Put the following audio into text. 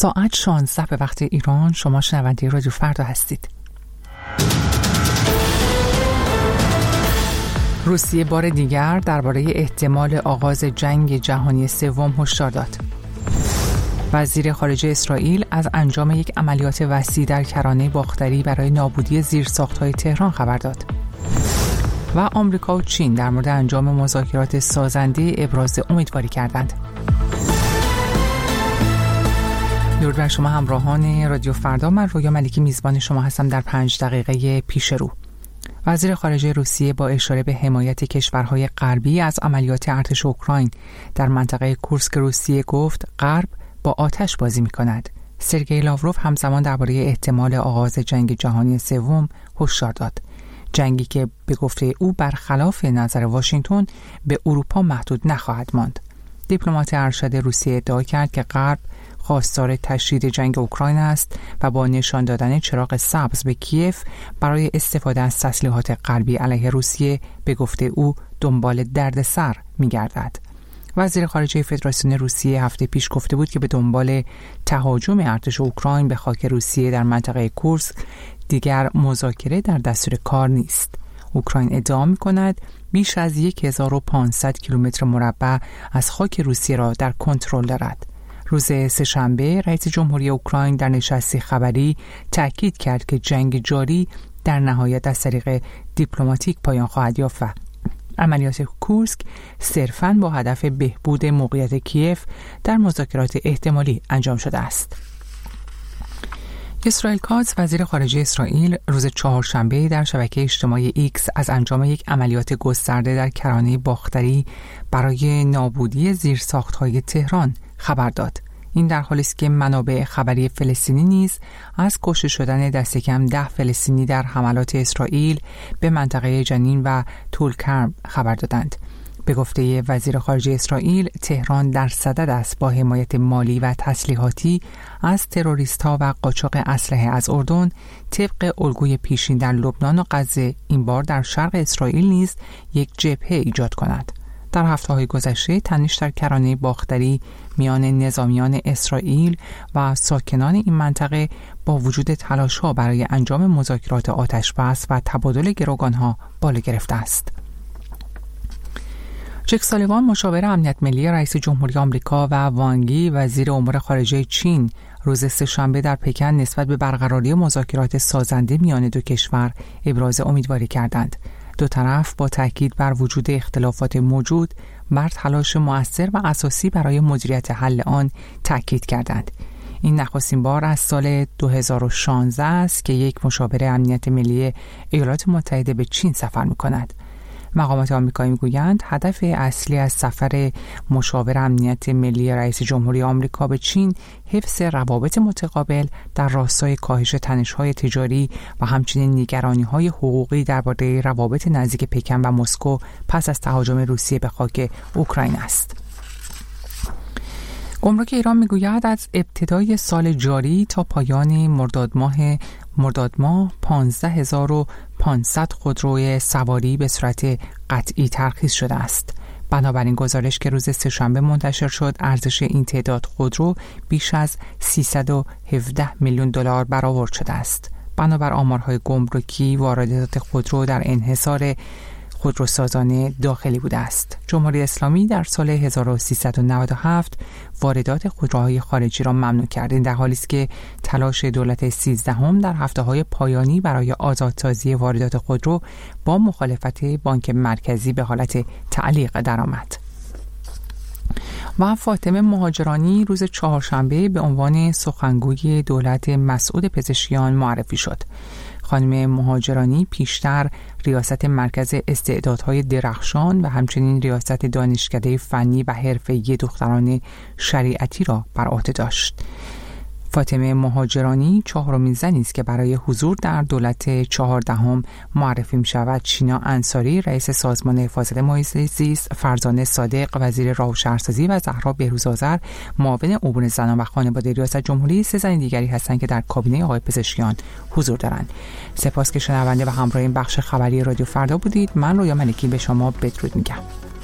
ساعت 16 به وقت ایران. شما شنونده رادیو فردا هستید. روسیه بار دیگر درباره احتمال آغاز جنگ جهانی سوم هشدار داد. وزیر خارجه اسرائیل از انجام یک عملیات وسیع در کرانه باختری برای نابودی زیرساخت‌های تهران خبر داد. و آمریکا و چین در مورد انجام مذاکرات سازنده ابراز امیدواری کردند. درود بر شما همراهان رادیو فردا. من رویا ملکی میزبان شما هستم در 5 دقیقه پیش رو. وزیر خارجه روسیه با اشاره به حمایت کشورهای غربی از عملیات ارتش اوکراین در منطقه کورسک روسیه گفت غرب با آتش بازی می‌کند. سرگئی لاوروف همزمان درباره احتمال آغاز جنگ جهانی سوم هشدار داد. جنگی که به گفته او برخلاف نظر واشنگتن به اروپا محدود نخواهد ماند. دیپلمات ارشد روسیه ادعا کرد که غرب خواستار تشدید جنگ اوکراین است و با نشان دادن چراغ سبز به کیف برای استفاده از تسلیحات غربی علیه روسیه به گفته او دنبال دردسر می‌گردد. وزیر خارجه فدراسیون روسیه هفته پیش گفته بود که به دنبال تهاجم ارتش اوکراین به خاک روسیه در منطقه کورسک دیگر مذاکره در دستور کار نیست. اوکراین ادعا می‌کند بیش از 1500 کیلومتر مربع از خاک روسیه را در کنترل دارد. روز سه‌شنبه رئیس جمهوری اوکراین در نشستی خبری تأکید کرد که جنگ جاری در نهایت از طریق دیپلماتیک پایان خواهد یافت و عملیات کورسک صرفاً با هدف بهبود موقعیت کیف در مذاکرات احتمالی انجام شده است. اسرائیل کاتز وزیر خارجه اسرائیل روز چهارشنبه در شبکه اجتماعی ایکس از انجام یک عملیات گسترده در کرانه باختری برای نابودی زیرساخت‌های تهران خبر داد. این در حالی است که منابع خبری فلسطینی نیز از کشته شدن دست کم 10 فلسطینی در حملات اسرائیل به منطقه جنین و طولکرم خبر دادند. به گفته وزیر خارجه اسرائیل، تهران در صدد است با حمایت مالی و تسلیحاتی از تروریست‌ها و قاچاق اسلحه از اردن طبق الگوی پیشین در لبنان و غزه این بار در شرق اسرائیل نیز یک جبهه ایجاد کند. در هفته‌های گذشته تنش در کرانه باختری میان نظامیان اسرائیل و ساکنان این منطقه با وجود تلاش‌ها برای انجام مذاکرات آتش‌بس و تبادل گروگان‌ها بالا گرفته است. جک سالیوان مشاور امنیت ملی رئیس جمهوری آمریکا و وانگی وزیر امور خارجه چین روز سه‌شنبه در پکن نسبت به برقراری مذاکرات سازنده میان دو کشور ابراز امیدواری کردند. دو طرف با تاکید بر وجود اختلافات موجود بر تلاش مؤثر و اساسی برای مدیریت حل آن تاکید کردند. این نخستین بار از سال 2016 است که یک مشاور امنیت ملی ایالات متحده به چین سفر می‌کند. مقامات آمریکایی میگویند هدف اصلی از سفر مشاور امنیت ملی رئیس جمهوری آمریکا به چین حفظ روابط متقابل در راستای کاهش تنش‌های تجاری و همچنین نگرانی‌های حقوقی درباره روابط نزدیک پکن و مسکو پس از تهاجم روسیه به خاک اوکراین است. گمرک ایران میگوید از ابتدای سال جاری تا پایان مرداد ماه 15500 خودروی سواری به صورت قطعی ترخیص شده است. بنابراین گزارش که روز سه‌شنبه منتشر شد، ارزش این تعداد خودرو بیش از 317 میلیون دلار برآورد شده است. بنابر آمارهای گمرکی، واردات خودرو در انحصار خودروسازان داخلی بوده است. جمهوری اسلامی در سال 1397 واردات خودروهای خارجی را ممنوع کرد. این در حالی است که تلاش دولت 13 در هفته‌های پایانی برای آزادسازی واردات خودرو با مخالفت بانک مرکزی به حالت تعلیق درآمد. و فاطمه مهاجرانی روز چهارشنبه به عنوان سخنگوی دولت مسعود پزشکیان معرفی شد. خانم مهاجرانی پیشتر ریاست مرکز استعدادهای درخشان و همچنین ریاست دانشکده فنی و حرفه‌ای دختران شریعتی را بر عهده داشت. فاطمه مهاجرانی چهارمین زنی است که برای حضور در دولت 14 معرفی می شود. چینا انصاری رئیس سازمان حفاظت محیط زیست، فرزانه صادق وزیر راه و شهرسازی و زهرا بهروزآذر معاون امور زنان و خانواده ریاست جمهوری 3 زن دیگری هستند که در کابینه آقای پزشکیان حضور دارند. سپاس که شنونده و همراه این بخش خبری رادیو فردا بودید. من رویا ملکی به شما بدرود میگم.